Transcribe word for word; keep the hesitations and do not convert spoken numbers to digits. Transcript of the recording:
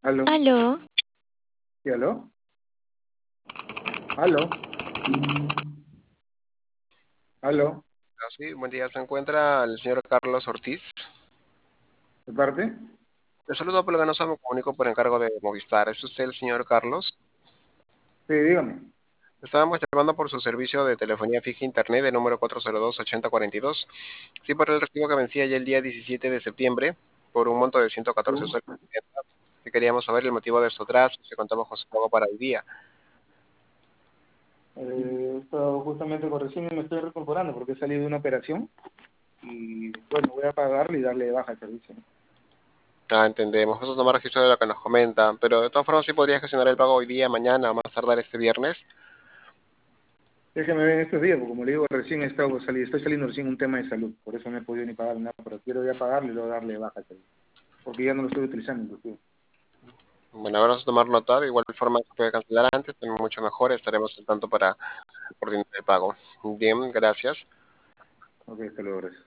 Aló, Aló, sí, aló, aló, aló, Ah, sí, buen día. Se encuentra el señor Carlos Ortiz. ¿de parte? Le saludo, por lo que no me comunico por encargo de Movistar. ¿Es usted el señor Carlos? Sí, dígame. Estábamos llamando por su servicio de telefonía fija internet de número cuatro cero dos, ochenta cuarenta y dos. Sí, por el recibo que vencía ya el día diecisiete de septiembre por un monto de ciento catorce soles. Que queríamos saber el motivo de su atraso, si contamos con su pago para el día. Eh, esto justamente con recién me estoy recorporando porque he salido de una operación y bueno, voy a pagarle y darle de baja el servicio, ¿no? Ah, entendemos. Vamos a tomar registro de lo que nos comenta, pero de todas formas sí podría gestionar el pago hoy día, mañana, a más tardar este viernes. Es que me ven estos días, porque como le digo, recién he estado sali- estoy saliendo recién un tema de salud, por eso no he podido ni pagar nada, pero quiero ya pagarle y luego darle de baja el servicio, porque ya no lo estoy utilizando inclusive. Bueno, ahora vamos a tomar nota. De igual forma se puede cancelar antes, también mucho mejor. Estaremos al tanto para coordinar el pago. Bien, gracias. Ok, hasta luego, gracias.